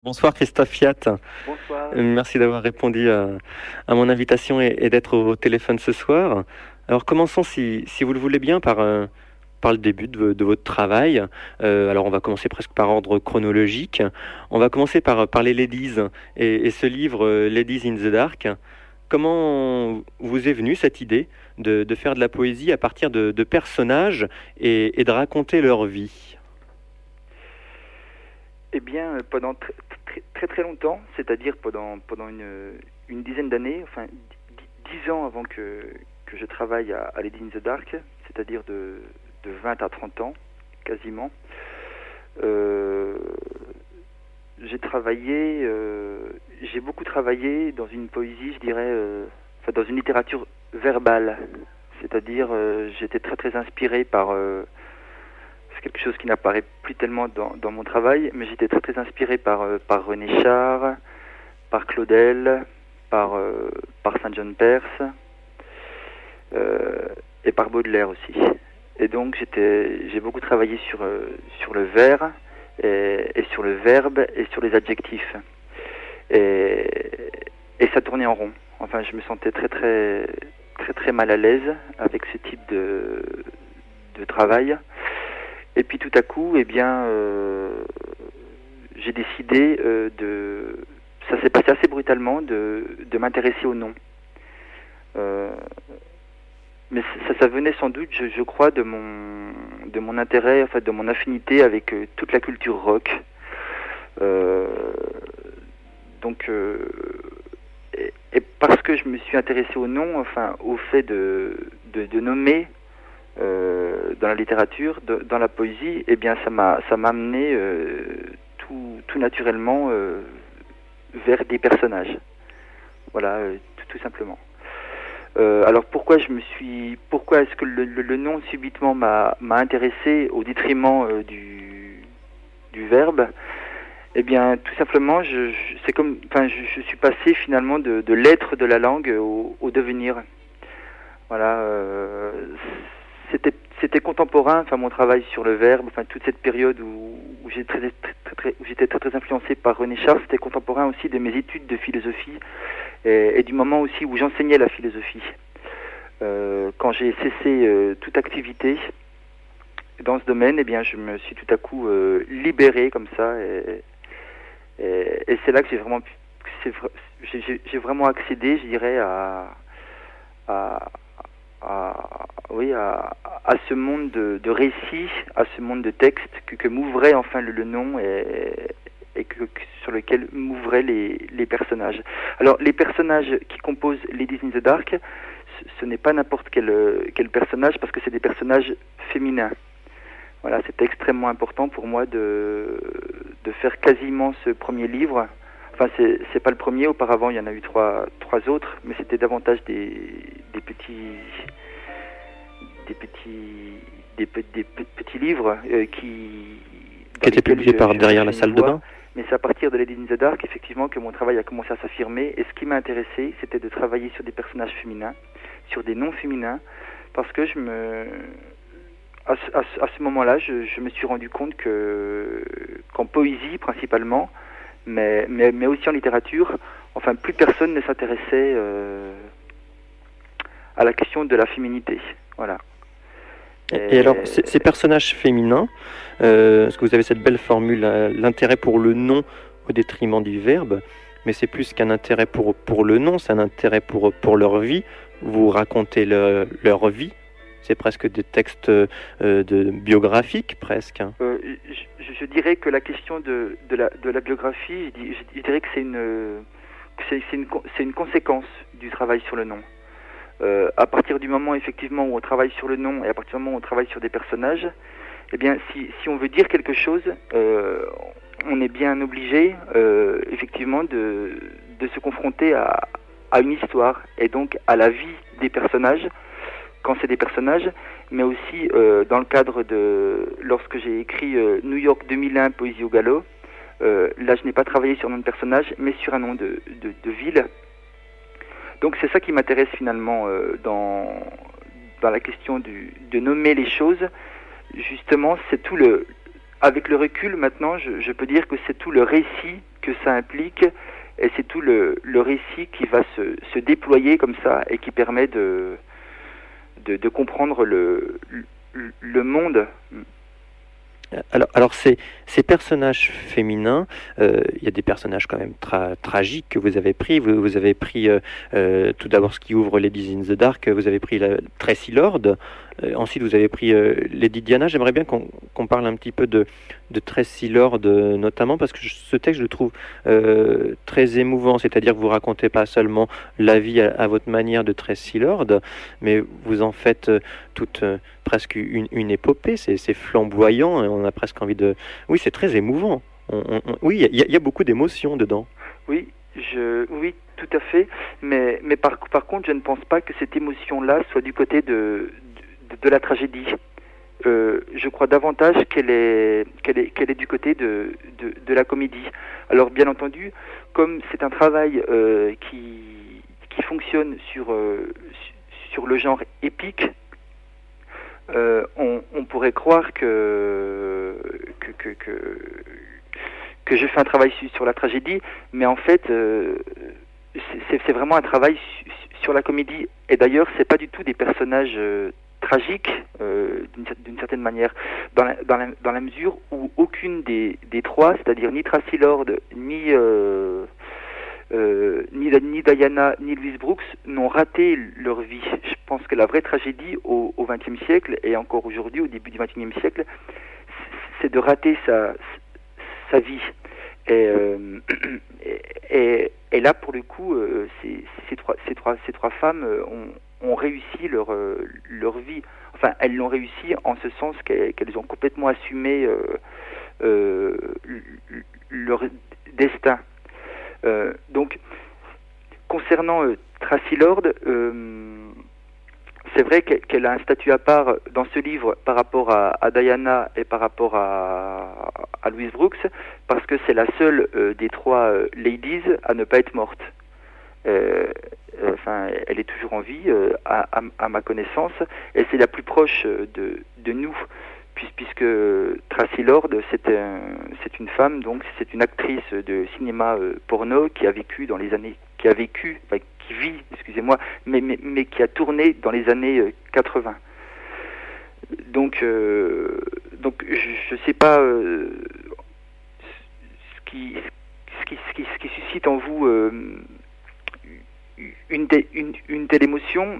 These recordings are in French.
Bonsoir Christophe Fiat. Bonsoir. Merci d'avoir répondu à mon invitation et d'être au téléphone ce soir. Alors commençons, si vous le voulez bien, par le début de votre travail. Alors on va commencer presque par ordre chronologique. On va commencer par les Ladies et ce livre Ladies in the Dark. Comment vous est venue cette idée de faire de la poésie à partir de personnages et de raconter leur vie? Eh bien, pendant très longtemps, c'est-à-dire pendant une dizaine d'années, enfin 10 ans avant que je travaille à Lady in the Dark, c'est-à-dire de 20 à 30 ans, quasiment, euh, j'ai beaucoup travaillé dans une poésie, je dirais, enfin dans une littérature verbale, c'est-à-dire j'étais très inspiré par c'est quelque chose qui n'apparaît plus tellement dans mon travail, mais j'étais très inspiré par René Char, par Claudel, par Saint John Perse euh, et par Baudelaire aussi. Et donc j'ai beaucoup travaillé sur le vers et sur le verbe et sur les adjectifs. Et, et ça tournait en rond. Enfin, je me sentais très mal à l'aise avec ce type de travail. Et puis tout à coup, eh bien, j'ai décidé ça s'est passé assez brutalement, de m'intéresser au nom. Euh, mais ça venait sans doute, je crois, de mon intérêt, enfin de mon affinité avec toute la culture rock. Euh, donc, et parce que je me suis intéressé au nom, enfin au fait de nommer dans la littérature, dans la poésie, eh bien ça m'a amené tout naturellement vers des personnages. Voilà, tout simplement. Alors pourquoi est-ce que le nom subitement m'a intéressé au détriment du verbe? Eh bien, tout simplement, c'est comme, enfin, je suis passé finalement de l'être de la langue au devenir. Voilà, c'était contemporain, enfin mon travail sur le verbe, enfin toute cette période où j'étais très influencé par René Char, c'était contemporain aussi de mes études de philosophie et du moment aussi où j'enseignais la philosophie. Quand j'ai cessé toute activité dans ce domaine, eh bien je me suis tout à coup libéré comme ça et c'est là que j'ai vraiment accédé, je dirais, à, oui, à ce monde de récits, à ce monde de textes que m'ouvrait enfin le nom et sur lequel m'ouvraient les personnages. Alors, les personnages qui composent Ladies in the Dark, ce n'est pas n'importe quel personnage, parce que c'est des personnages féminins. Voilà, c'était extrêmement important pour moi de faire quasiment ce premier livre. Enfin, c'est pas le premier, auparavant il y en a eu trois autres, mais c'était davantage des petits petits livres Qui dans était lesquels publié par je Derrière la cherchais une salle de voix. bain? Mais c'est à partir de Lady in the Dark, effectivement, que mon travail a commencé à s'affirmer. Et ce qui m'a intéressé, c'était de travailler sur des personnages féminins, sur des noms féminins, parce que à ce moment-là, je me suis rendu compte qu'en poésie principalement, mais aussi en littérature, enfin, plus personne ne s'intéressait à la question de la féminité. Voilà. Et alors, ces personnages féminins, parce que vous avez cette belle formule, l'intérêt pour le nom au détriment du verbe, mais c'est plus qu'un intérêt pour le nom, c'est un intérêt pour leur vie. Vous racontez leur vie, c'est presque des textes biographiques, presque, hein. Je dirais que la question de la biographie, je dirais que c'est une conséquence du travail sur le nom. À partir du moment effectivement où on travaille sur le nom et à partir du moment où on travaille sur des personnages, eh bien si on veut dire quelque chose, on est bien obligé effectivement de se confronter à une histoire et donc à la vie des personnages quand c'est des personnages, mais aussi dans le cadre lorsque j'ai écrit New York 2001 Poésie au galop, là je n'ai pas travaillé sur un nom de personnage mais sur un nom de ville. Donc c'est ça qui m'intéresse finalement dans la question de nommer les choses. Justement, c'est tout avec le recul maintenant, je peux dire que c'est tout le récit que ça implique, et c'est tout le récit qui va se déployer comme ça et qui permet de comprendre le monde. Alors ces personnages féminins, il y a des personnages quand même tragiques que vous avez pris. Vous avez pris tout d'abord ce qui ouvre Ladies in the Dark, vous avez pris Tracy Lord, ensuite vous avez pris Lady Diana. J'aimerais bien qu'on parle un petit peu de Tracy Lord notamment, parce que ce texte je le trouve très émouvant, c'est-à-dire que vous racontez pas seulement la vie à votre manière de Tracy Lord, mais vous en faites toute presque une épopée, c'est flamboyant, et on a presque envie de... Oui, c'est très émouvant. Oui, il y a beaucoup d'émotions dedans. Oui, oui, tout à fait. Mais par contre, je ne pense pas que cette émotion-là soit du côté de la tragédie. Je crois davantage qu'elle est du côté de la comédie. Alors, bien entendu, comme c'est un travail qui fonctionne sur le genre épique, on pourrait croire que je fais un travail sur la tragédie, mais en fait, c'est vraiment un travail sur la comédie. Et d'ailleurs, c'est pas du tout des personnages tragiques d'une certaine manière, dans la mesure où aucune des trois, c'est-à-dire ni Tracy Lord, ni Diana, ni Louise Brooks, n'ont raté leur vie. Je pense que la vraie tragédie au XXe siècle, et encore aujourd'hui, au début du XXIe siècle, c'est de rater sa vie. Et là, pour le coup, ces trois femmes ont réussi leur vie. Enfin, elles l'ont réussi en ce sens qu'elles ont complètement assumé leur destin. Donc, concernant Tracy Lord, c'est vrai qu'elle a un statut à part dans ce livre par rapport à Diana et par rapport à Louise Brooks, parce que c'est la seule des trois ladies à ne pas être morte. Enfin, elle est toujours en vie, à ma connaissance, et c'est la plus proche de nous, puisque Tracy Lord, c'est une femme, donc c'est une actrice de cinéma porno qui a vécu dans les années, qui vit, excusez-moi, mais qui a tourné dans les années 80. Donc je sais pas ce qui suscite en vous une telle émotion,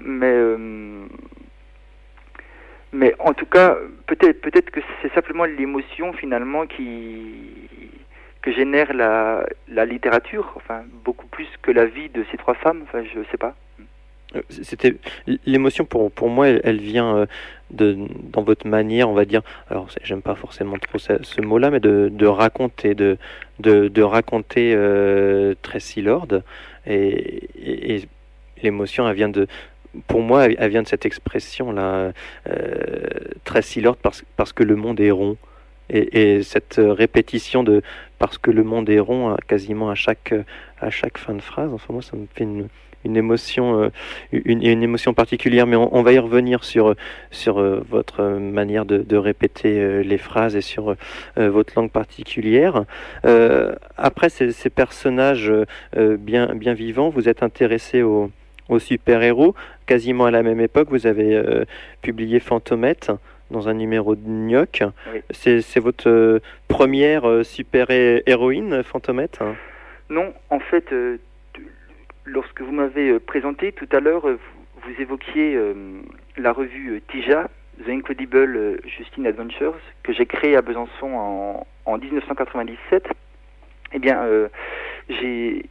mais en tout cas, peut-être que c'est simplement l'émotion finalement que génère la littérature, enfin beaucoup plus que la vie de ces trois femmes. Enfin, je sais pas. C'était l'émotion pour moi, elle vient dans votre manière, on va dire. Alors, j'aime pas forcément trop ce mot-là, mais de raconter, de raconter Tracy Lord, et l'émotion, elle vient pour moi, elle vient de cette expression-là, Tracy Lord, parce que le monde est rond. Et cette répétition de parce que le monde est rond quasiment à chaque fin de phrase, enfin moi ça me fait une émotion une émotion particulière, mais on va y revenir sur votre manière de répéter les phrases et sur votre langue particulière. Après ces personnages bien vivants, vous êtes intéressé aux super-héros. Quasiment à la même époque, vous avez publié Fantomette dans un numéro de Gnoc. Oui. C'est votre première super-héroïne, Fantomette? Non, en fait, lorsque vous m'avez présenté tout à l'heure, vous évoquiez la revue Tija, The Incredible Justine Adventures, que j'ai créée à Besançon en 1997. Eh bien, j'ai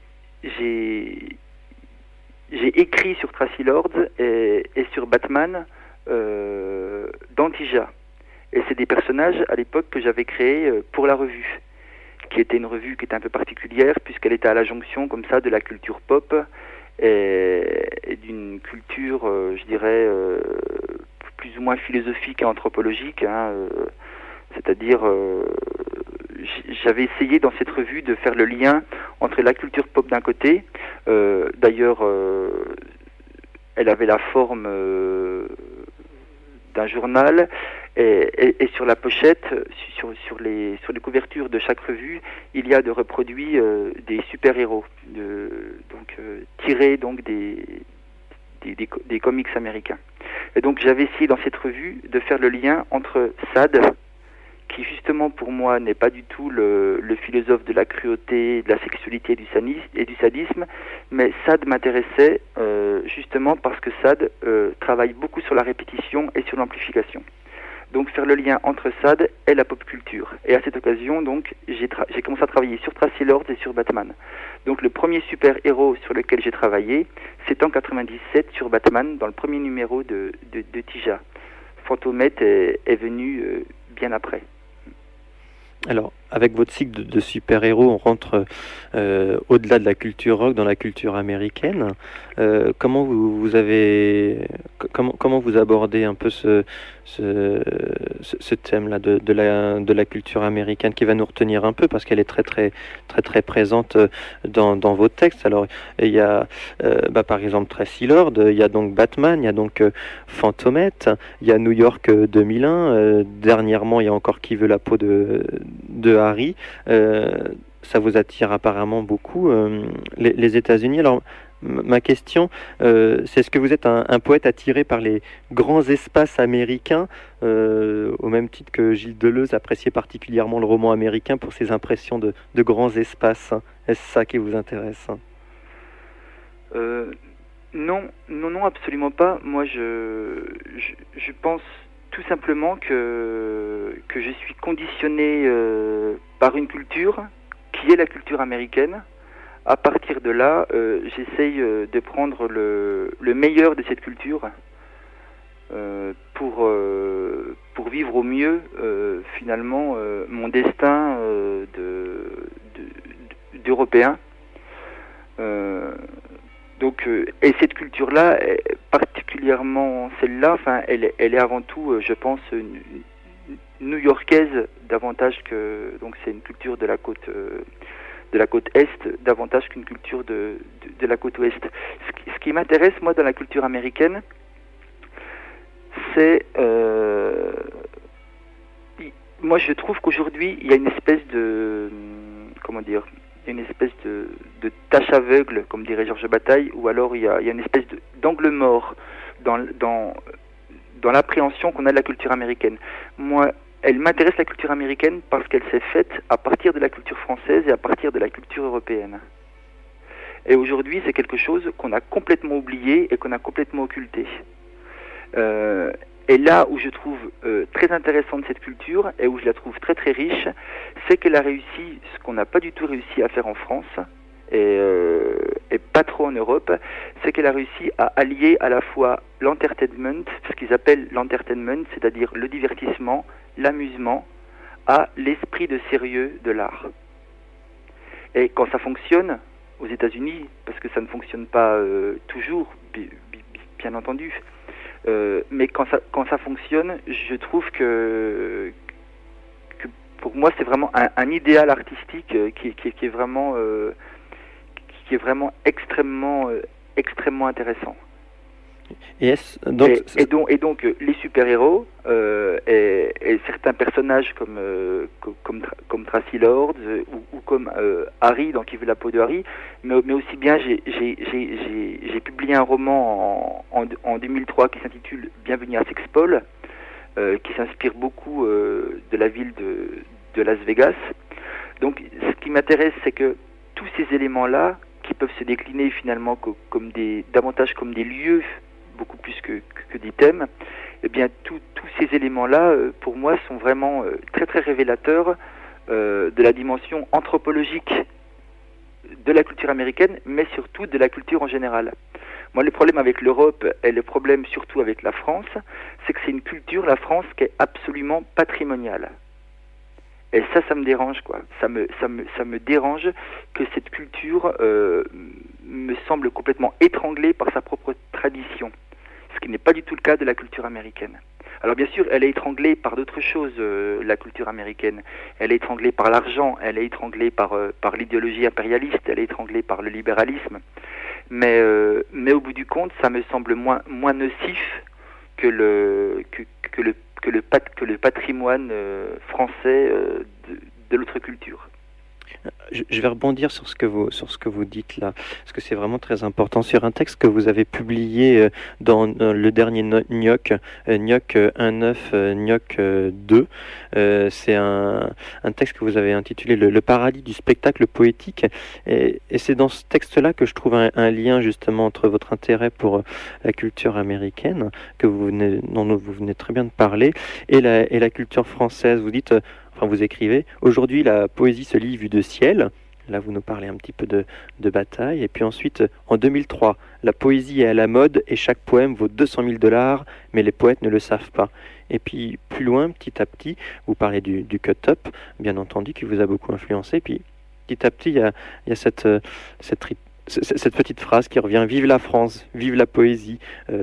écrit sur Tracy Lord et sur Batman dans Tija. Et c'est des personnages à l'époque que j'avais créés pour la revue, qui était une revue qui était un peu particulière puisqu'elle était à la jonction comme ça de la culture pop et d'une culture, je dirais, plus ou moins philosophique et anthropologique, hein, c'est-à-dire j'avais essayé dans cette revue de faire le lien entre la culture pop d'un côté, d'ailleurs elle avait la forme d'un journal, Et sur la pochette, sur les couvertures de chaque revue, il y a de reproduits des super-héros, tirés donc des comics américains. Et donc j'avais essayé dans cette revue de faire le lien entre Sade, qui justement pour moi n'est pas du tout le philosophe de la cruauté, de la sexualité et du sadisme, mais Sade m'intéressait justement parce que Sade travaille beaucoup sur la répétition et sur l'amplification. Donc faire le lien entre Sade et la pop culture. Et à cette occasion, donc, j'ai commencé à travailler sur Tracy Lords et sur Batman. Donc le premier super-héros sur lequel j'ai travaillé, c'est en 97 sur Batman, dans le premier numéro de Tija. Fantomette est venu bien après. Alors, avec votre cycle de super-héros, on rentre au-delà de la culture rock, dans la culture américaine. Comment vous abordez un peu ce thème-là de la culture américaine qui va nous retenir un peu parce qu'elle est très présente dans vos textes. Alors, il y a par exemple Tracy Lord, il y a donc Batman, il y a donc Fantomette, il y a New York 2001. Dernièrement, il y a encore Qui veut la peau de Harry. Ça vous attire apparemment beaucoup les États-Unis. Alors ma question, c'est est-ce que vous êtes un poète attiré par les grands espaces américains, au même titre que Gilles Deleuze appréciait particulièrement le roman américain pour ses impressions de grands espaces? Est-ce ça qui vous intéresse? Non, absolument pas. Moi, je pense tout simplement que je suis conditionné par une culture qui est la culture américaine. À partir de là, j'essaye de prendre le meilleur de cette culture pour vivre au mieux finalement mon destin d'Européen. Et cette culture-là, particulièrement celle-là, elle est avant tout, je pense, new-yorkaise davantage que, donc c'est une culture de la côte est davantage qu'une culture de la côte ouest. Ce qui m'intéresse moi dans la culture américaine, c'est moi je trouve qu'aujourd'hui il y a une espèce de tâche aveugle, comme dirait Georges Bataille, ou alors il y a une espèce d'angle mort dans l'appréhension qu'on a de la culture américaine. Moi, elle m'intéresse la culture américaine parce qu'elle s'est faite à partir de la culture française et à partir de la culture européenne. Et aujourd'hui, c'est quelque chose qu'on a complètement oublié et qu'on a complètement occulté. Et là où je trouve très intéressante cette culture et où je la trouve très très riche, c'est qu'elle a réussi ce qu'on n'a pas du tout réussi à faire en France et pas trop en Europe, c'est qu'elle a réussi à allier à la fois l'entertainment, ce qu'ils appellent l'entertainment, c'est-à-dire le divertissement, l'amusement, à l'esprit de sérieux de l'art. Et quand ça fonctionne aux États-Unis, parce que ça ne fonctionne pas toujours, bien entendu, mais quand ça fonctionne, je trouve que pour moi c'est vraiment un idéal artistique qui est vraiment extrêmement extrêmement intéressant. Et donc les super-héros et certains personnages comme Tracy Lords ou comme Harry dans Qui veut la peau de Harry, mais aussi bien j'ai publié un roman en 2003 qui s'intitule Bienvenue à Sexpol, qui s'inspire beaucoup de la ville de Las Vegas. Donc ce qui m'intéresse, c'est que tous ces éléments-là, qui peuvent se décliner finalement davantage comme des lieux, beaucoup plus que des thèmes, eh bien tous ces éléments-là, pour moi, sont vraiment très très révélateurs de la dimension anthropologique de la culture américaine, mais surtout de la culture en général. Moi, le problème avec l'Europe et le problème surtout avec la France, c'est que c'est une culture, la France, qui est absolument patrimoniale. Et ça me dérange, quoi. Ça me dérange que cette culture me semble complètement étranglée par sa propre tradition, ce qui n'est pas du tout le cas de la culture américaine. Alors bien sûr, elle est étranglée par d'autres choses, la culture américaine. Elle est étranglée par l'argent, elle est étranglée par l'idéologie impérialiste, elle est étranglée par le libéralisme. Mais au bout du compte, ça me semble moins nocif que que le patrimoine français de l'autre culture. Je vais rebondir sur ce que vous dites là, parce que c'est vraiment très important. Sur un texte que vous avez publié dans le dernier Gnoc, Gnoc 1.9, Gnoc 2, c'est un texte que vous avez intitulé le paradis du spectacle poétique. Et c'est dans ce texte-là que je trouve un lien justement entre votre intérêt pour la culture américaine, dont vous venez très bien de parler, et la culture française. Vous dites... Enfin, vous écrivez, aujourd'hui la poésie se lit vue de ciel. Là, vous nous parlez un petit peu de bataille. Et puis ensuite, en 2003, la poésie est à la mode et chaque poème vaut 200 000 $, mais les poètes ne le savent pas. Et puis, plus loin, petit à petit, vous parlez du cut-up, bien entendu, qui vous a beaucoup influencé. Puis, petit à petit, il y a cette petite phrase qui revient, vive la France, vive la poésie.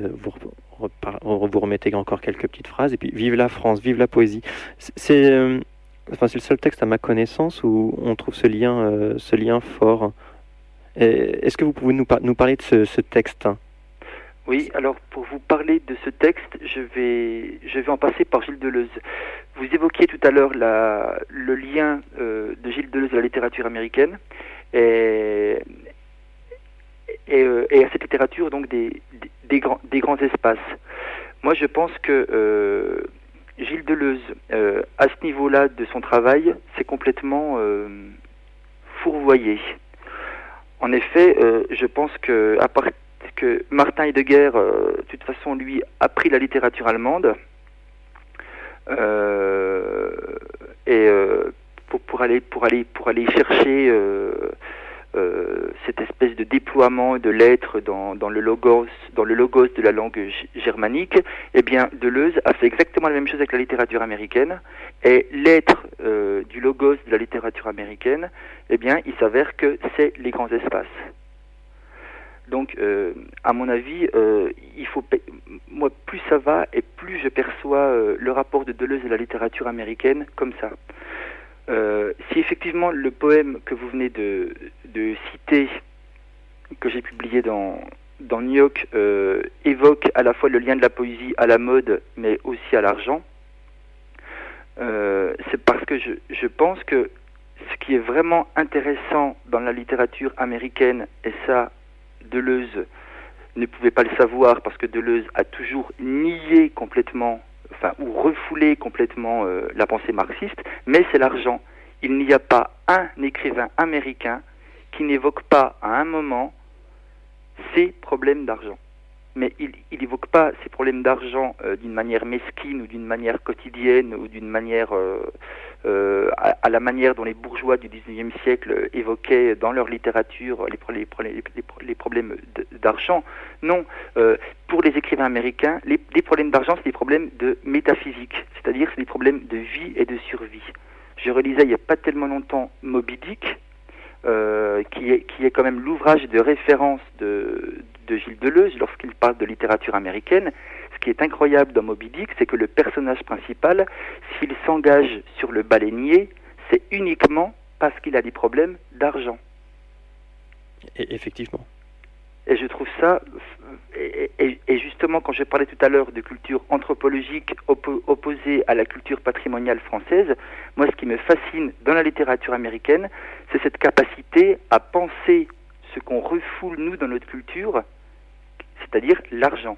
Vous remettez encore quelques petites phrases, et puis vive la France, vive la poésie. C'est le seul texte à ma connaissance où on trouve ce lien fort. Est-ce que vous pouvez nous parler de ce texte? Oui, alors pour vous parler de ce texte, je vais en passer par Gilles Deleuze. Vous évoquiez tout à l'heure le lien de Gilles Deleuze à la littérature américaine et à cette littérature donc des grands espaces. Moi, je pense que Gilles Deleuze, à ce niveau-là de son travail, s'est complètement fourvoyé. En effet, je pense que Martin Heidegger, de toute façon, lui, a pris la littérature allemande pour aller chercher cette espèce de déploiement de l'être dans le logos de la langue germanique. Eh bien, Deleuze a fait exactement la même chose avec la littérature américaine. Et l'être du logos de la littérature américaine, eh bien, il s'avère que c'est les grands espaces. Donc, à mon avis, moi, plus ça va et plus je perçois le rapport de Deleuze à la littérature américaine comme ça. Si effectivement le poème que vous venez de citer, que j'ai publié dans Gnoc, évoque à la fois le lien de la poésie à la mode, mais aussi à l'argent, c'est parce que je pense que ce qui est vraiment intéressant dans la littérature américaine, et ça, Deleuze ne pouvait pas le savoir parce que Deleuze a toujours nié complètement, ou refoulé complètement la pensée marxiste, mais c'est l'argent. Il n'y a pas un écrivain américain qui n'évoque pas à un moment ces problèmes d'argent. Mais il n'évoque pas ces problèmes d'argent d'une manière mesquine ou d'une manière quotidienne ou d'une manière à la manière dont les bourgeois du XIXe siècle évoquaient dans leur littérature les problèmes d'argent. Non, pour les écrivains américains, les problèmes d'argent, c'est des problèmes de métaphysique, c'est-à-dire c'est des problèmes de vie et de survie. Je relisais il n'y a pas tellement longtemps Moby Dick, qui est quand même l'ouvrage de référence de Gilles Deleuze lorsqu'il parle de littérature américaine. Ce qui est incroyable dans Moby Dick, c'est que le personnage principal, s'il s'engage sur le baleinier, c'est uniquement parce qu'il a des problèmes d'argent. Et effectivement. Et je trouve ça, et justement quand je parlais tout à l'heure de culture anthropologique opposée à la culture patrimoniale française, moi ce qui me fascine dans la littérature américaine, c'est cette capacité à penser ce qu'on refoule nous dans notre culture, c'est-à-dire l'argent.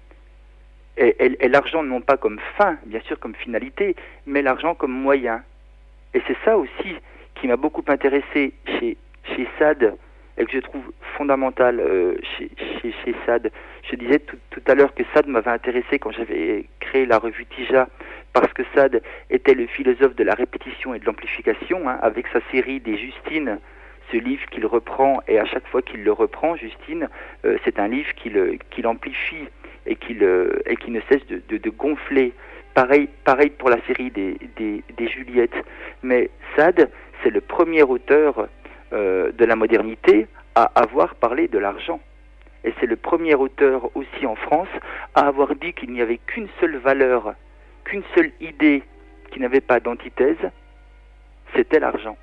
Et l'argent non pas comme fin, bien sûr comme finalité, mais l'argent comme moyen. Et c'est ça aussi qui m'a beaucoup intéressé chez Sade, et que je trouve fondamental chez Sade. Je disais tout à l'heure que Sade m'avait intéressé quand j'avais créé la revue Tija, parce que Sade était le philosophe de la répétition et de l'amplification, avec sa série des Justines, ce livre qu'il reprend, et à chaque fois qu'il le reprend, Justine, c'est un livre qu'il amplifie et qui ne cesse de gonfler. Pareil pour la série des Juliettes. Mais Sade, c'est le premier auteur de la modernité à avoir parlé de l'argent. Et c'est le premier auteur aussi en France à avoir dit qu'il n'y avait qu'une seule valeur, qu'une seule idée qui n'avait pas d'antithèse, c'était l'argent.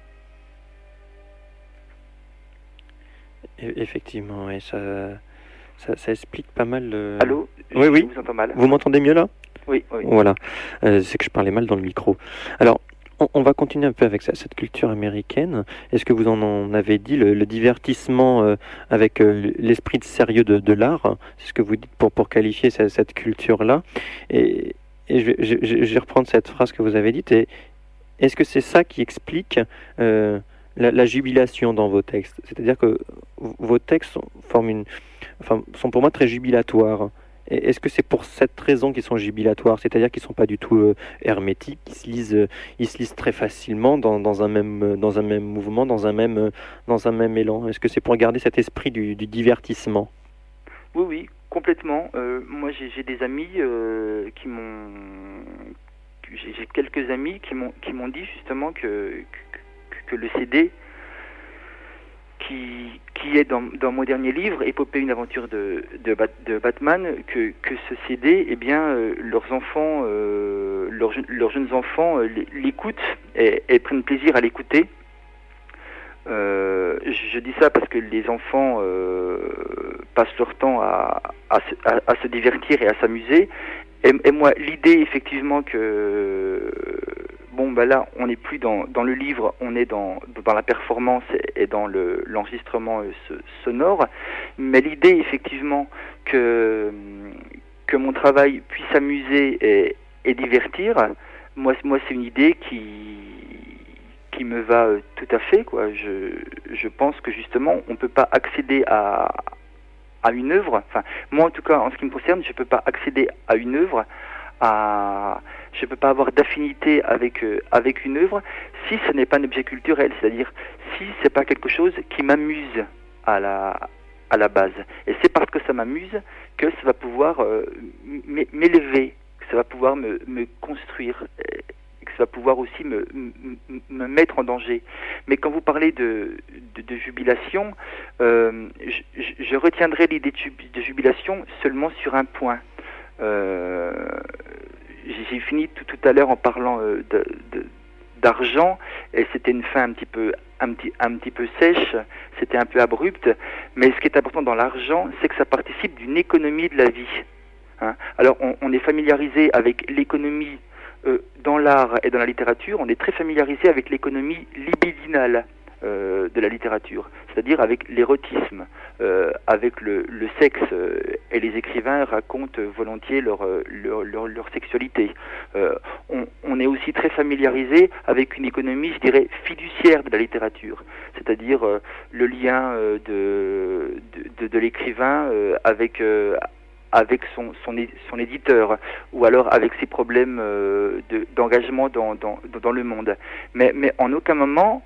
Effectivement, et ça explique pas mal. Allô ? Oui. Je vous entends mal. Vous m'entendez mieux là ? Oui, oui. Voilà, c'est que je parlais mal dans le micro. Alors, on va continuer un peu avec cette culture américaine. Est-ce que vous en avez dit, le divertissement avec l'esprit de sérieux de l'art, c'est ce que vous dites pour qualifier cette culture-là. Et, je vais reprendre cette phrase que vous avez dite. Et est-ce que c'est ça qui explique la jubilation dans vos textes? C'est-à-dire que vos textes sont pour moi très jubilatoires. Est-ce que c'est pour cette raison qu'ils sont jubilatoires, c'est-à-dire qu'ils ne sont pas du tout hermétiques, ils se lisent très facilement dans un même mouvement, dans un même élan? Est-ce que c'est pour garder cet esprit du divertissement? Oui, oui, complètement. Moi, j'ai des amis qui m'ont... J'ai quelques amis qui m'ont dit justement que le CD qui est dans mon dernier livre, Épopée, une aventure de Batman, que ce CD, eh bien, leurs enfants, leurs jeunes enfants l'écoutent et prennent plaisir à l'écouter. Je dis ça parce que les enfants passent leur temps à se divertir et à s'amuser. Et moi, l'idée effectivement que bon, bah là, on n'est plus dans le livre, on est dans la performance et dans l'enregistrement sonore. Mais l'idée effectivement que mon travail puisse amuser et divertir, moi c'est une idée qui me va tout à fait, quoi. Je pense que justement, on peut pas accéder à une œuvre, enfin moi en tout cas en ce qui me concerne, je peux pas accéder à une œuvre, je peux pas avoir d'affinité avec une œuvre si ce n'est pas un objet culturel, c'est-à-dire si c'est pas quelque chose qui m'amuse à la base. Et c'est parce que ça m'amuse que ça va pouvoir m'élever, que ça va pouvoir me construire, que ça va pouvoir aussi me mettre en danger. Mais quand vous parlez de jubilation, je retiendrai l'idée de jubilation seulement sur un point. J'ai fini tout à l'heure en parlant d'argent, et c'était une fin un petit peu sèche, c'était un peu abrupte, mais ce qui est important dans l'argent, c'est que ça participe d'une économie de la vie. Hein. Alors on est familiarisé avec l'économie dans l'art et dans la littérature, on est très familiarisé avec l'économie libidinale de la littérature, c'est-à-dire avec l'érotisme, avec le sexe, et les écrivains racontent volontiers leur sexualité. On est aussi très familiarisé avec une économie, je dirais, fiduciaire de la littérature, c'est-à-dire le lien de l'écrivain avec son éditeur, ou alors avec ses problèmes d'engagement dans le monde. Mais en aucun moment,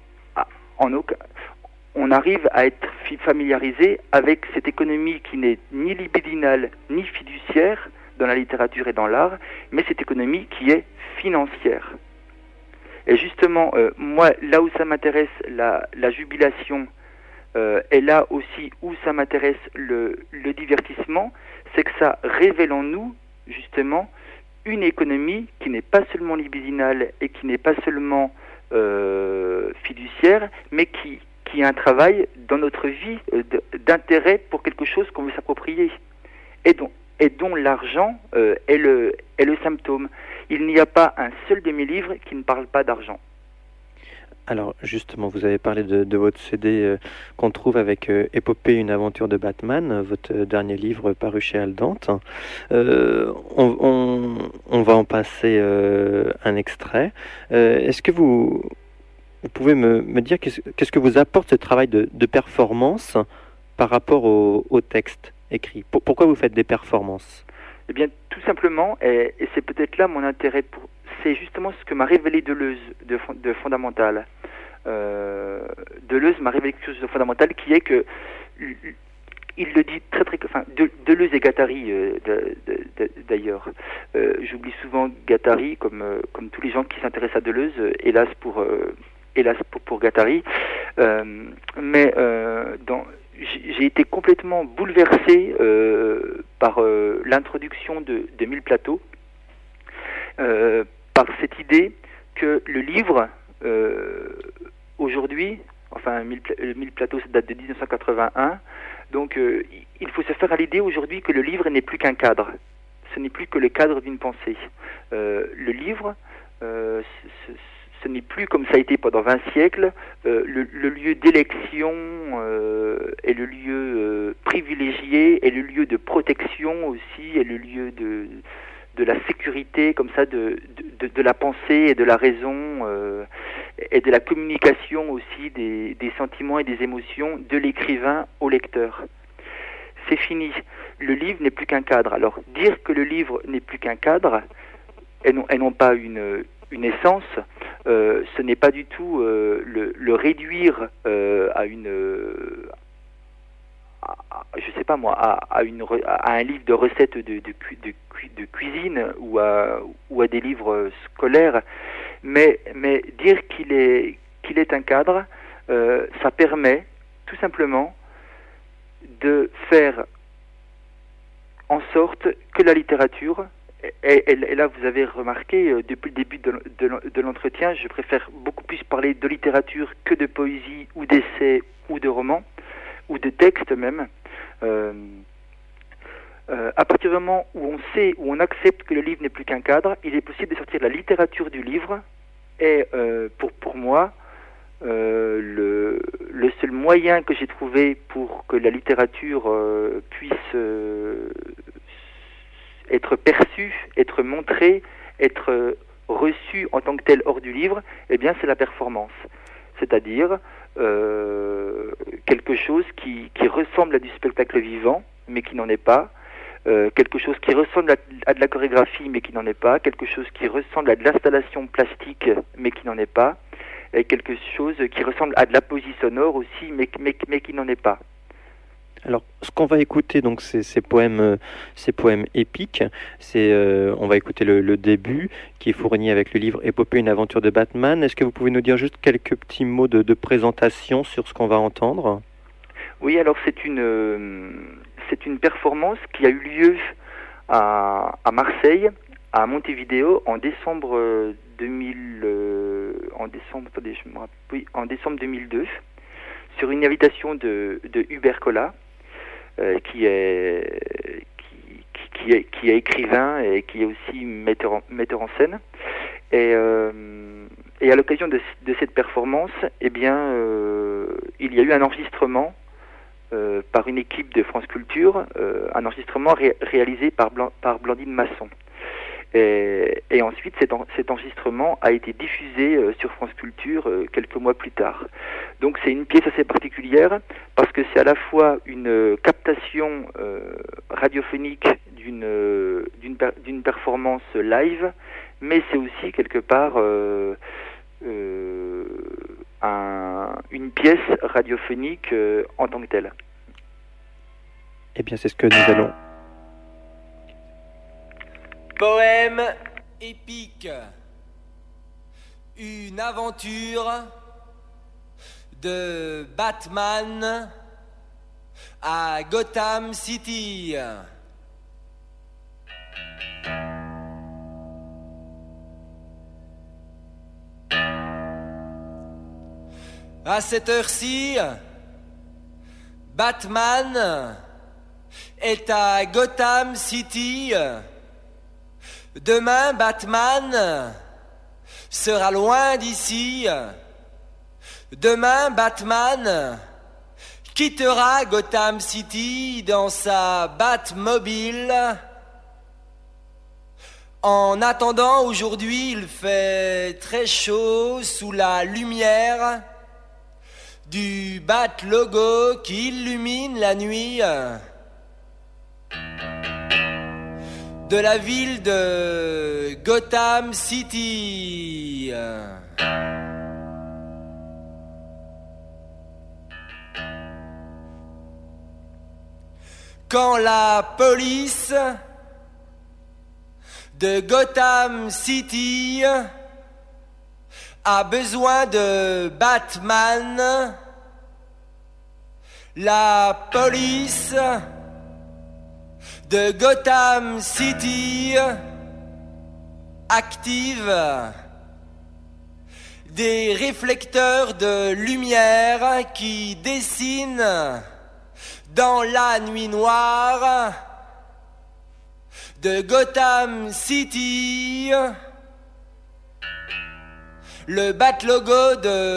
on arrive à être familiarisé avec cette économie qui n'est ni libidinale ni fiduciaire dans la littérature et dans l'art, mais cette économie qui est financière. Et justement, moi, là où ça m'intéresse, la jubilation, et là aussi où ça m'intéresse le divertissement, c'est que ça révèle en nous, justement, une économie qui n'est pas seulement libidinale et qui n'est pas seulement fiduciaire, mais qui a un travail dans notre vie d'intérêt pour quelque chose qu'on veut s'approprier, et dont l'argent est le symptôme. Il n'y a pas un seul de mes livres qui ne parle pas d'argent. Alors justement, vous avez parlé de votre CD qu'on trouve avec Épopée, une aventure de Batman, votre dernier livre paru chez Aldante. On va en passer un extrait. Est-ce que vous pouvez me dire qu'est-ce que vous apporte ce travail de performance par rapport au texte écrit? Pourquoi vous faites des performances? Eh bien, tout simplement, et c'est peut-être là mon intérêt, c'est justement ce que m'a révélé Deleuze de fondamental. Deleuze m'a révélé quelque chose de fondamental, qui est que il le dit très très, enfin Deleuze et Guattari d'ailleurs. J'oublie souvent Guattari comme tous les gens qui s'intéressent à Deleuze, hélas pour Guattari. Mais j'ai été complètement bouleversé par l'introduction de Mille Plateaux, par cette idée que le livre aujourd'hui, enfin Mille Plateaux, ça date de 1981, donc il faut se faire à l'idée aujourd'hui que le livre n'est plus qu'un cadre. ce n'est plus que le cadre d'une pensée. Le livre, ce n'est plus comme ça a été pendant 20 siècles, le lieu d'élection est le lieu privilégié, est le lieu de protection aussi, est le lieu de la sécurité, comme ça, de la pensée et de la raison, et de la communication aussi des sentiments et des émotions de l'écrivain au lecteur. C'est fini. Le livre n'est plus qu'un cadre. Alors, dire que le livre n'est plus qu'un cadre, et non pas une essence, ce n'est pas du tout le réduire à une... je sais pas moi, à un livre de recettes de cuisine ou à des livres scolaires, mais dire qu'il est un cadre, ça permet tout simplement de faire en sorte que la littérature, et là vous avez remarqué depuis le début de l'entretien, je préfère beaucoup plus parler de littérature que de poésie ou d'essais ou de romans ou de textes même. À partir du moment où on accepte que le livre n'est plus qu'un cadre, il est possible de sortir de la littérature du livre, et pour moi, le seul moyen que j'ai trouvé pour que la littérature puisse être perçue, être montrée, être reçue en tant que telle hors du livre, eh bien c'est la performance. C'est-à-dire quelque chose qui ressemble à du spectacle vivant, mais qui n'en est pas, quelque chose qui ressemble à de la chorégraphie, mais qui n'en est pas, quelque chose qui ressemble à de l'installation plastique, mais qui n'en est pas, et quelque chose qui ressemble à de la poésie sonore aussi, mais qui n'en est pas. Alors, ce qu'on va écouter, donc, c'est ces poèmes épiques. On va écouter le début, qui est fourni avec le livre Épopée, une aventure de Batman. Est-ce que vous pouvez nous dire juste quelques petits mots de présentation sur ce qu'on va entendre ? Oui, alors c'est une performance qui a eu lieu à Marseille, à Montevideo, en décembre 2002, sur une invitation de Hubert Collat, qui est écrivain et qui est aussi metteur en scène. Et à l'occasion de cette performance, eh bien, il y a eu un enregistrement par une équipe de France Culture, un enregistrement réalisé par Blandine Masson. Et ensuite, cet enregistrement a été diffusé sur France Culture quelques mois plus tard. Donc c'est une pièce assez particulière parce que c'est à la fois une captation radiophonique d'une performance live, mais c'est aussi quelque part une pièce radiophonique en tant que telle. Eh bien, c'est ce que nous allons... Poème épique. Une aventure de Batman à Gotham City. À cette heure-ci, Batman est à Gotham City. Demain, Batman sera loin d'ici. Demain, Batman quittera Gotham City dans sa Batmobile. En attendant, aujourd'hui, il fait très chaud sous la lumière du Bat-logo qui illumine la nuit de la ville de Gotham City. Quand la police de Gotham City a besoin de Batman, la police de Gotham City active des réflecteurs de lumière qui dessinent dans la nuit noire de Gotham City, le bat logo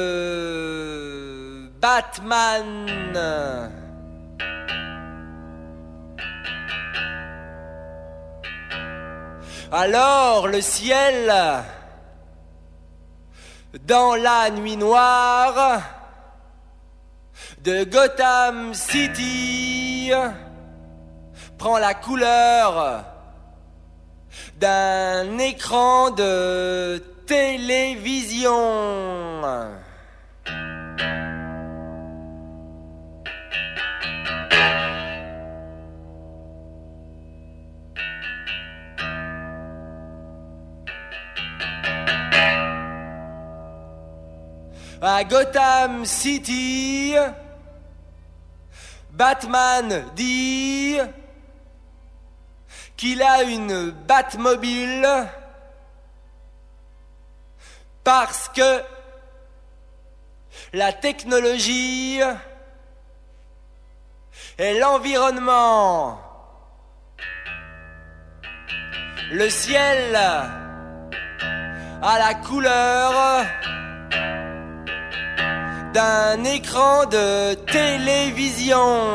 de Batman. Alors le ciel, dans la nuit noire de Gotham City, prend la couleur d'un écran de télévision. À Gotham City, Batman dit qu'il a une Batmobile parce que la technologie et l'environnement, le ciel a la couleur d'un écran de télévision.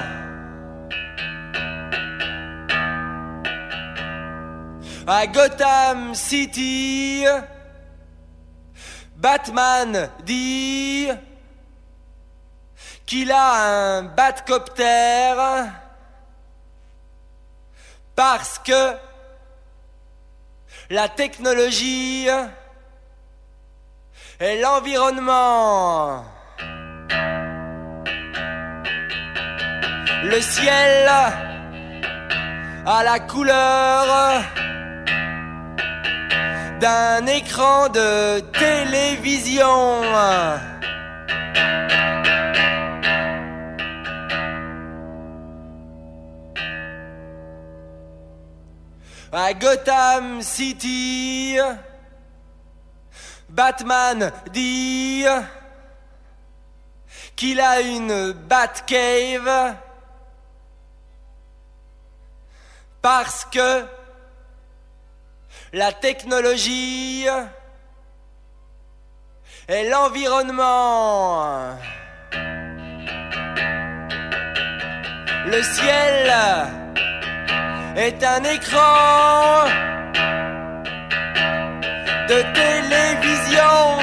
À Gotham City, Batman dit qu'il a un Batcopter parce que la technologie et l'environnement, le ciel a la couleur d'un écran de télévision. À Gotham City, Batman dit qu'il a une Batcave parce que la technologie et l'environnement, le ciel est un écran de télévision.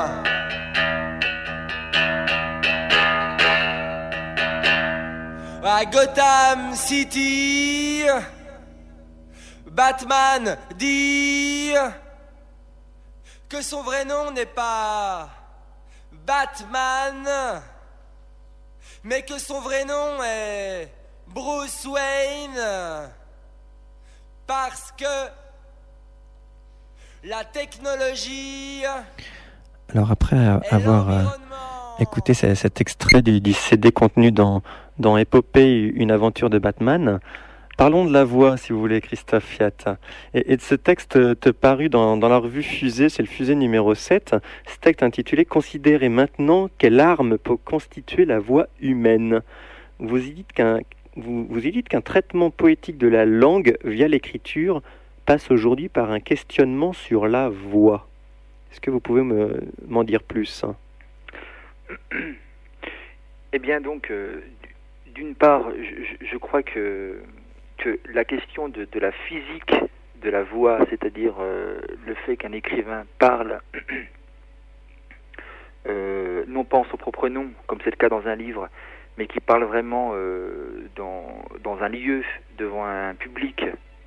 À Gotham City, Batman dit que son vrai nom n'est pas Batman, mais que son vrai nom est Bruce Wayne, parce que la technologie. Alors après avoir écouté cet extrait du CD contenu dans Épopée, une aventure de Batman, parlons de la voix, si vous voulez, Christophe Fiat. Et de ce texte paru dans la revue Fusée, c'est le Fusée numéro 7, ce texte intitulé « Considérez maintenant quelle arme peut constituer la voix humaine ». Vous y dites qu'un traitement poétique de la langue via l'écriture passe aujourd'hui par un questionnement sur la voix. Est-ce que vous pouvez m'en dire plus ? Eh bien donc, d'une part, je crois que la question de la physique de la voix, c'est-à-dire le fait qu'un écrivain parle non pas en son propre nom, comme c'est le cas dans un livre, mais qui parle vraiment dans un lieu, devant un public,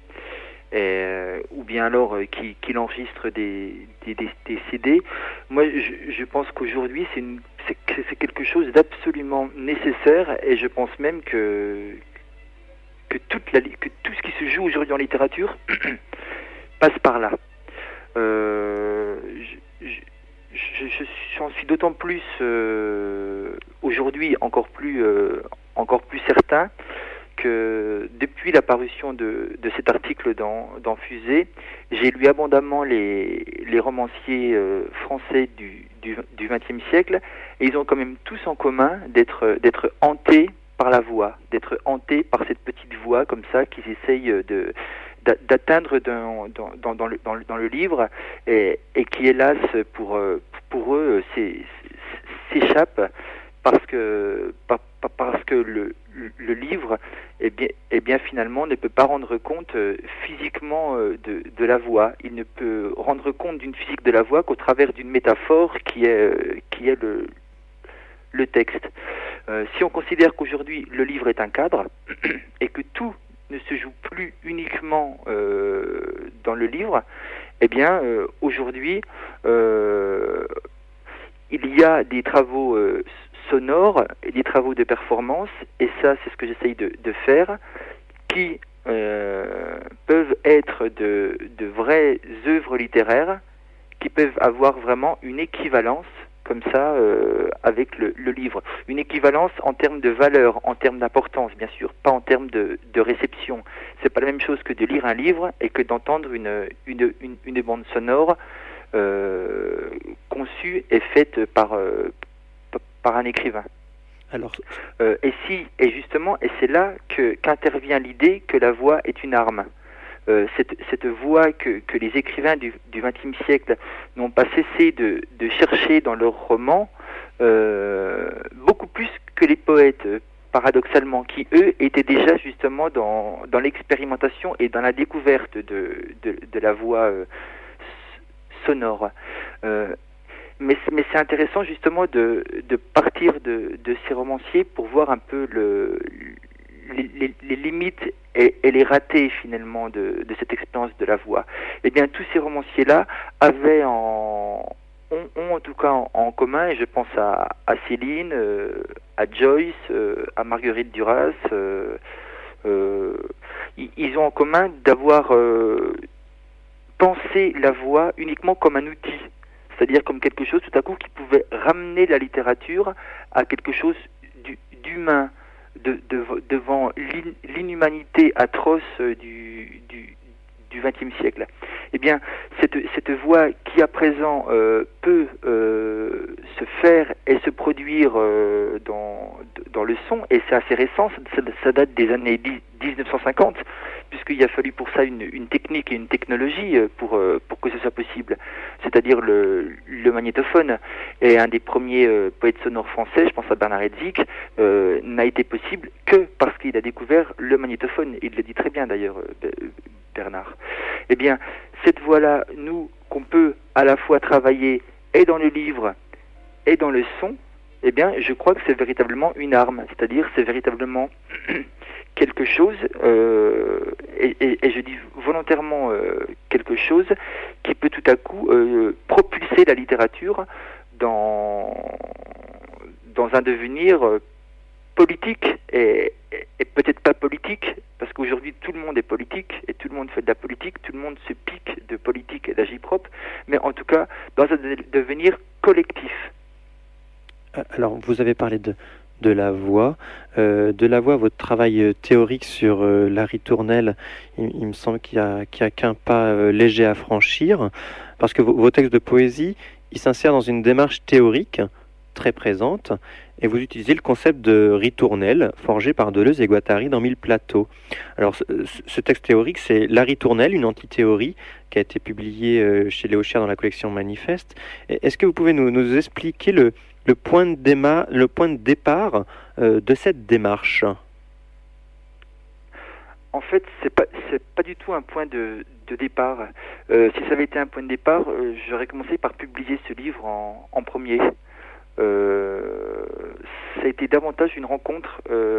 ou bien alors qu'il enregistre des CD. Moi, je pense qu'aujourd'hui, c'est quelque chose d'absolument nécessaire, et je pense même que tout ce qui se joue aujourd'hui en littérature passe par là. J'en suis d'autant plus aujourd'hui encore plus certain que depuis la parution de cet article dans Fusée, j'ai lu abondamment les romanciers français du XXe siècle, et ils ont quand même tous en commun d'être hantés par la voix, d'être hantés par cette petite voix comme ça qu'ils essayent d'atteindre dans le livre et qui hélas pour eux s'échappe parce que le livre eh bien finalement ne peut pas rendre compte physiquement de la voix. Il ne peut rendre compte d'une physique de la voix qu'au travers d'une métaphore qui est le texte. Si on considère qu'aujourd'hui le livre est un cadre et que tout ne se joue plus uniquement dans le livre, eh bien aujourd'hui il y a des travaux sonores et des travaux de performance, et ça c'est ce que j'essaye de faire, qui peuvent être de vraies œuvres littéraires, qui peuvent avoir vraiment une équivalence comme ça avec le livre. Une équivalence en termes de valeur, en termes d'importance, bien sûr, pas en termes de réception. C'est pas la même chose que de lire un livre et que d'entendre une bande sonore conçue et faite par un écrivain. Alors, et justement, c'est là qu'intervient l'idée que la voix est une arme. Cette voix que les écrivains du XXe siècle n'ont pas cessé de chercher dans leurs romans, beaucoup plus que les poètes, paradoxalement, qui eux étaient déjà justement dans l'expérimentation et dans la découverte de la voix sonore. Mais c'est intéressant justement de partir de ces romanciers pour voir un peu les limites et les ratés finalement de cette expérience de la voix. Eh bien, tous ces romanciers-là ont en tout cas en commun, et je pense à Céline, à Joyce, à Marguerite Duras, ils ont en commun d'avoir pensé la voix uniquement comme un outil, c'est-à-dire comme quelque chose tout à coup qui pouvait ramener la littérature à quelque chose d'humain, devant l'inhumanité atroce du XXe siècle. Eh bien, cette voix qui à présent peut se faire et se produire dans le son, et c'est assez récent, ça date des années 1950, puisqu'il a fallu pour ça une technique et une technologie pour que ce soit possible, c'est-à-dire le magnétophone. Et un des premiers poètes sonores français, je pense à Bernard Hedzik, n'a été possible que parce qu'il a découvert le magnétophone. Il le dit très bien d'ailleurs, Bernard. Eh bien, cette voix-là, nous, qu'on peut à la fois travailler et dans le livre et dans le son, eh bien, je crois que c'est véritablement une arme, c'est-à-dire c'est véritablement quelque chose, et je dis volontairement quelque chose, qui peut tout à coup propulser la littérature dans un devenir politique, et peut-être pas politique, parce qu'aujourd'hui tout le monde est politique, et tout le monde fait de la politique, tout le monde se pique de politique et d'agit-propre, mais en tout cas dans un devenir collectif. Alors, vous avez parlé de la voix. Votre travail théorique sur Larry Tournelle, il me semble qu'il y a qu'un pas léger à franchir, parce que vos textes de poésie, ils s'insèrent dans une démarche théorique très présente, et vous utilisez le concept de ritournelle, forgé par Deleuze et Guattari dans Mille plateaux. Alors, ce texte théorique, c'est La ritournelle, une antithéorie, qui a été publiée chez Léo Chière dans la collection Manifeste. Est-ce que vous pouvez nous expliquer le point de départ de cette démarche? En fait, c'est pas du tout un point de départ. Si ça avait été un point de départ, j'aurais commencé par publier ce livre en premier. Ça a été davantage une rencontre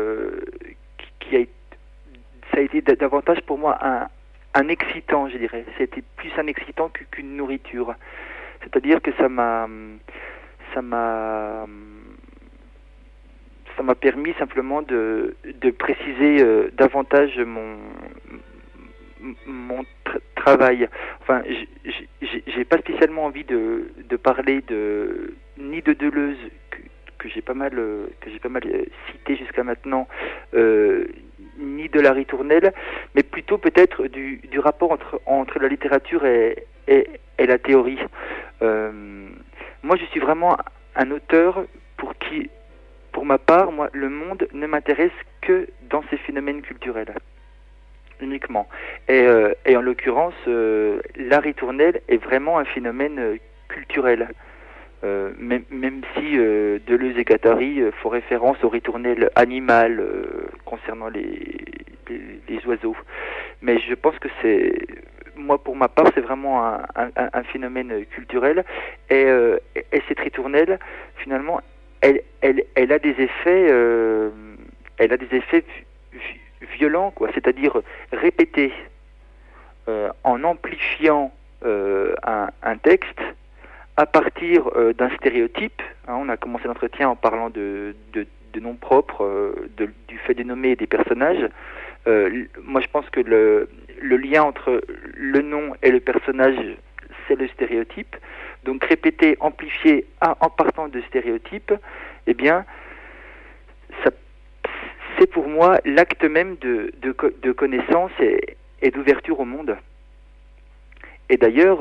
ça a été davantage pour moi un excitant, je dirais. Ça a été plus un excitant qu'une nourriture. C'est-à-dire que ça m'a permis simplement de préciser davantage mon travail. Enfin, j'ai pas spécialement envie de parler ni de Deleuze que j'ai pas mal cité jusqu'à maintenant, ni de Larry Tournelle, mais plutôt peut-être du rapport entre la littérature et la théorie. Moi, je suis vraiment un auteur pour ma part, le monde ne m'intéresse que dans ces phénomènes culturels. uniquement. Et en l'occurrence, la ritournelle est vraiment un phénomène culturel. Même si Deleuze et Guattari font référence aux ritournelles animales concernant les oiseaux. Mais je pense que moi pour ma part, c'est vraiment un phénomène culturel. Et cette ritournelle, finalement, elle a des effets, violents, quoi. C'est-à-dire répéter en amplifiant un texte à partir d'un stéréotype. On a commencé l'entretien en parlant de noms propres, du fait de nommer des personnages. Moi, je pense que le lien entre le nom et le personnage, c'est le stéréotype. Donc, répéter, amplifier en partant de stéréotypes, eh bien, c'est pour moi l'acte même de connaissance et d'ouverture au monde. Et d'ailleurs,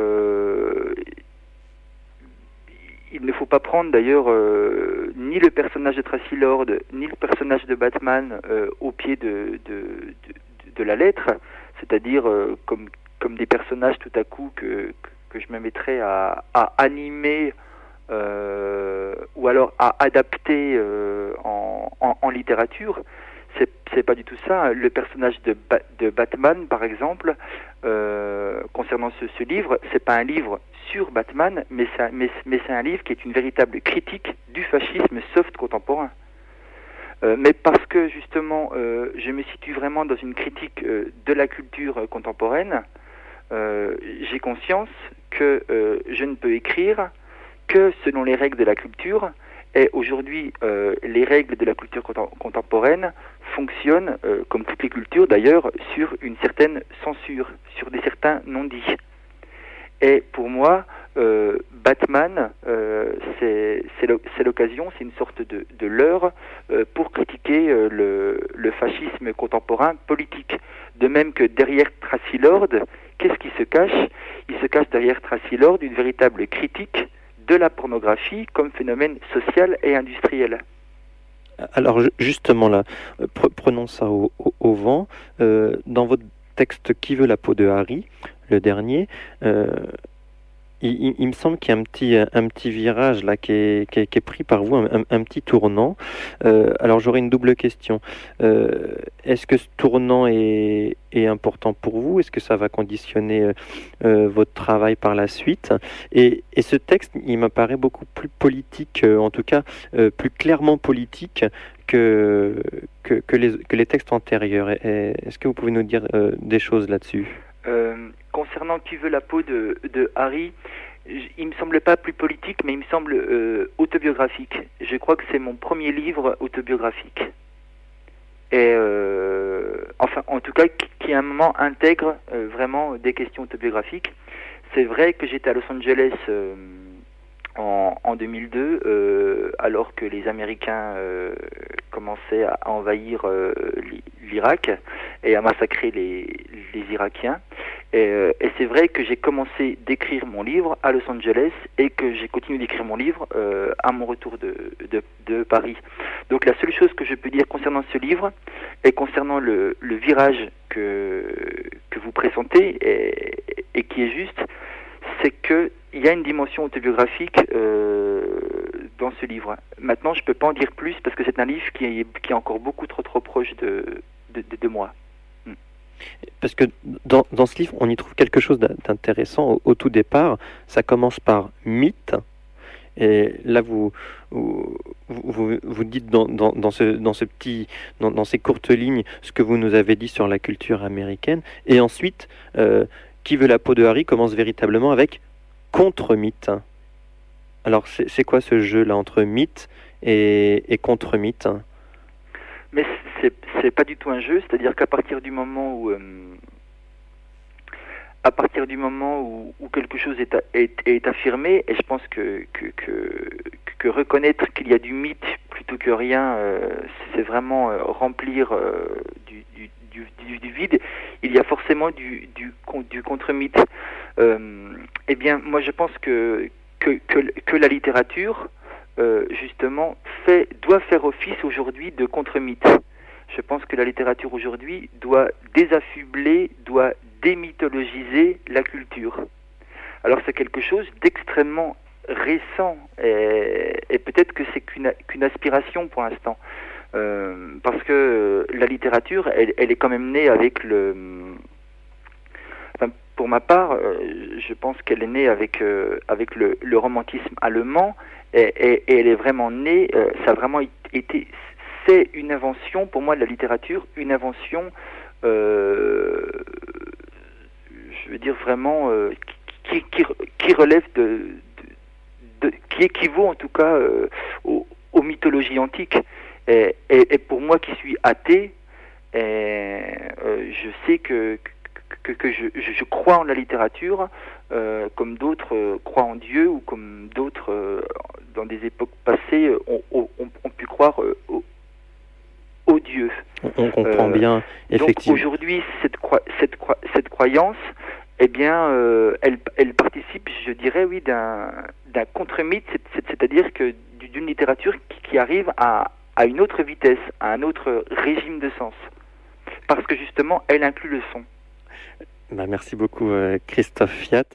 il ne faut pas prendre d'ailleurs ni le personnage de Tracy Lord, ni le personnage de Batman au pied de la lettre, c'est-à-dire comme des personnages tout à coup que je me mettrais à animer ou alors à adapter en littérature. C'est pas du tout ça. Le personnage de Batman, par exemple, concernant ce livre, c'est pas un livre sur Batman, mais c'est un livre qui est une véritable critique du fascisme soft contemporain. Mais parce que justement, je me situe vraiment dans une critique de la culture contemporaine, j'ai conscience que je ne peux écrire que selon les règles de la culture. Et aujourd'hui, les règles de la culture contemporaine fonctionnent, comme toutes les cultures d'ailleurs, sur une certaine censure, sur certains non-dits. Et pour moi, Batman, c'est l'occasion, c'est une sorte de leurre pour critiquer le fascisme contemporain politique. De même que derrière Tracy Lord, qu'est-ce qui se cache ? Il se cache derrière Tracy Lord une véritable critique de la pornographie comme phénomène social et industriel. Alors justement là, prenons ça au vent. Dans votre texte « Qui veut la peau de Harry ?», le dernier, il me semble qu'il y a un petit virage là qui est pris par vous, un petit tournant. Alors j'aurais une double question. Est-ce que ce tournant est important pour vous ? Est-ce que ça va conditionner votre travail par la suite ? Et ce texte, il m'apparaît beaucoup plus politique, en tout cas plus clairement politique que les textes antérieurs. Est-ce que vous pouvez nous dire des choses là-dessus ? Concernant Qui veut la peau de Harry, il me semble pas plus politique, mais il me semble autobiographique. Je crois que c'est mon premier livre autobiographique. Et enfin, en tout cas, qui à un moment intègre vraiment des questions autobiographiques. C'est vrai que j'étais à Los Angeles en 2002, alors que les Américains commençaient à envahir l'Irak et à massacrer les Irakiens. Et c'est vrai que j'ai commencé d'écrire mon livre à Los Angeles et que j'ai continué d'écrire mon livre à mon retour de Paris. Donc la seule chose que je peux dire concernant ce livre et concernant le virage que vous présentez et qui est juste, c'est qu'il y a une dimension autobiographique dans ce livre. Maintenant, je ne peux pas en dire plus parce que c'est un livre qui est encore beaucoup trop proche de moi. Parce que dans ce livre, on y trouve quelque chose d'intéressant au tout départ. Ça commence par mythe. Et là, vous dites dans ces courtes lignes ce que vous nous avez dit sur la culture américaine. Et ensuite, Qui veut la peau de Harry commence véritablement avec contre-mythe. Alors, c'est quoi ce jeu-là entre mythe et contre-mythe ? Mais c'est pas du tout un jeu, c'est-à-dire qu'à partir du moment où quelque chose est affirmé, et je pense que reconnaître qu'il y a du mythe plutôt que rien, c'est vraiment remplir du vide. Il y a forcément du contre-mythe. Eh bien, moi je pense que la littérature justement doit faire office aujourd'hui de contre-mythe. Je pense que la littérature aujourd'hui doit désaffubler, doit démythologiser la culture. Alors c'est quelque chose d'extrêmement récent et peut-être que c'est qu'une aspiration pour l'instant. Parce que la littérature, elle est quand même née avec enfin, pour ma part, je pense qu'elle est née avec le romantisme allemand et elle est vraiment née, ça a vraiment été, c'est une invention, pour moi, de la littérature, une invention, je veux dire vraiment, qui relève qui équivaut en tout cas aux mythologies antiques. Et pour moi qui suis athée, je sais que je crois en la littérature, comme d'autres croient en Dieu, ou comme d'autres, dans des époques passées, ont pu croire au Dieu. On comprend bien, effectivement. Donc aujourd'hui, cette croyance, eh bien, elle participe, je dirais, oui, d'un contre-mythe, c'est-à-dire que d'une littérature qui arrive à une autre vitesse, à un autre régime de sens, parce que justement, elle inclut le son. Merci beaucoup, Christophe Fiat.